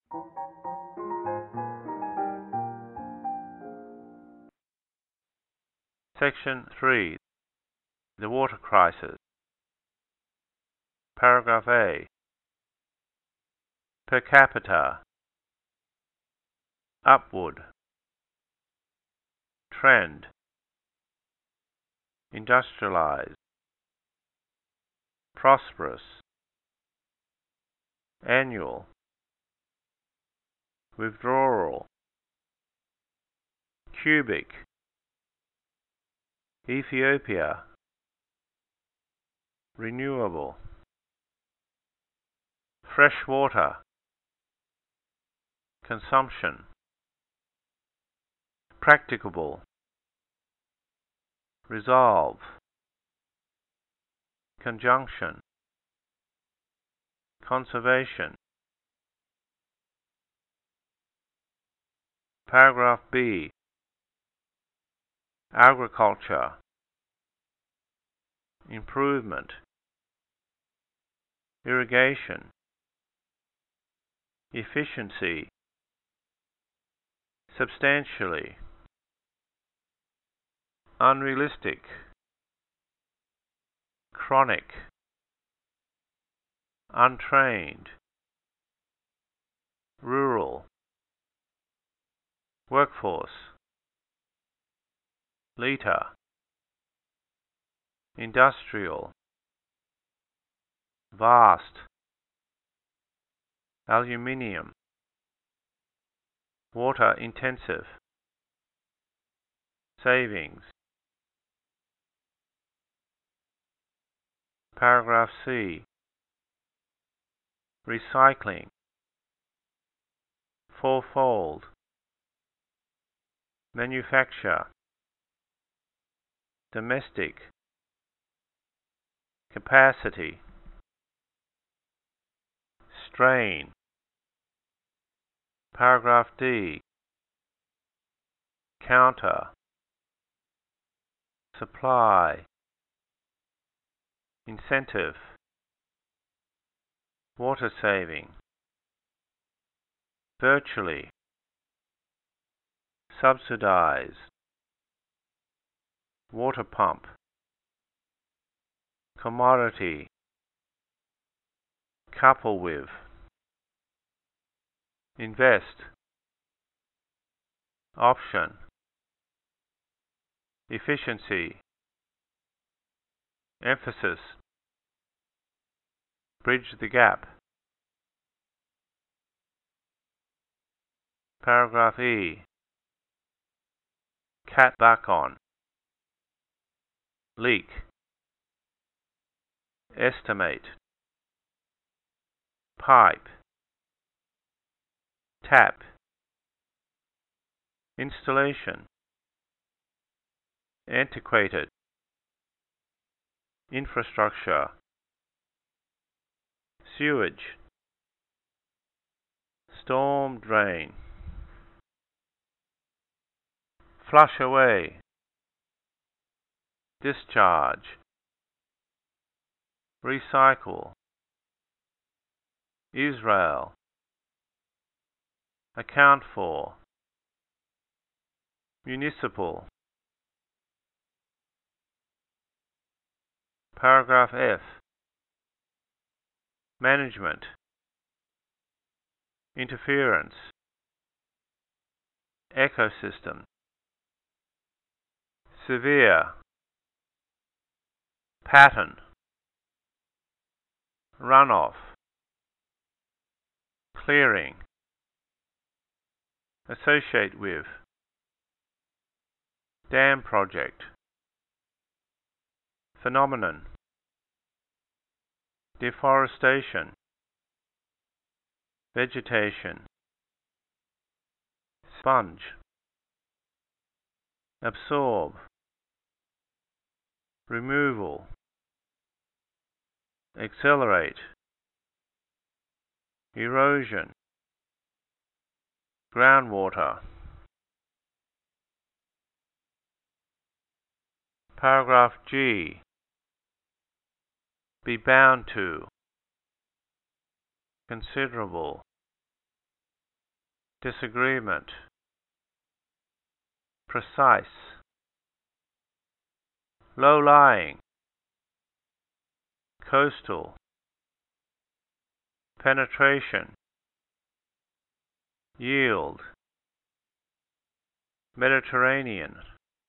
Section 3. The Water Crisis. Paragraph A. Per capita. Upward. Trend. Industrialize. Prosperous. Annual. Withdrawal. Cubic. Ethiopia. Renewable. Fresh water. Consumption. Practicable. Resolve. Conjunction. Conservation. Paragraph B. Agriculture. Improvement. Irrigation. Efficiency. Substantially. Unrealistic. Chronic. Untrained. Rural. Workforce. Liter. Industrial. Vast. Aluminium. Water intensive. Savings. Paragraph C. Recycling. Fourfold. Manufacture. Domestic. Capacity. Strain. Paragraph D. Counter. Supply. Incentive. Water saving. Virtually. Subsidize. Water pump. Commodity. Couple with. Invest. Option. Efficiency. Emphasis. Bridge the gap. Paragraph E. Cat back on. Leak. Estimate. Pipe. Tap. Installation. Antiquated. Infrastructure. Sewage. Storm drain. Flush away. Discharge. Recycle. Israel. Account for. Municipal. Paragraph F. Management. Interference. Ecosystem. Severe. Pattern. Runoff. Clearing. Associate with. Dam project. Phenomenon. Deforestation. Vegetation. Sponge. Absorb. Removal. Accelerate. Erosion. Groundwater. Paragraph G. Be bound to. Considerable. disagreement, precise, low-lying, coastal, penetration, yield, Mediterranean,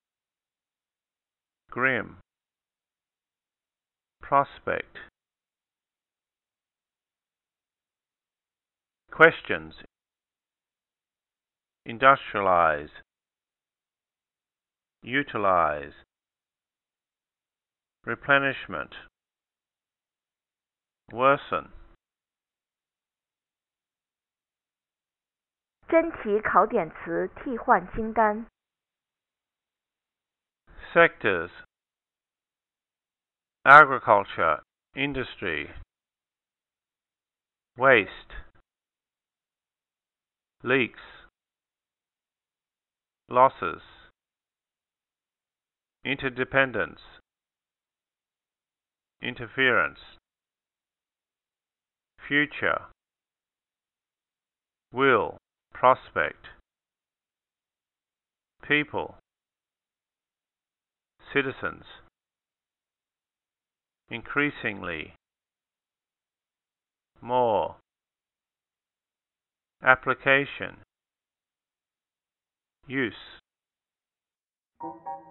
grim, prospect. Questions: industrialize, utilize, replenishment, worsen. 真题考点词替换清单。 Sectors: agriculture, industry, waste, leaks, losses, interdependence, interference, future, will, prospect, people, citizens, increasingly, more, application, use.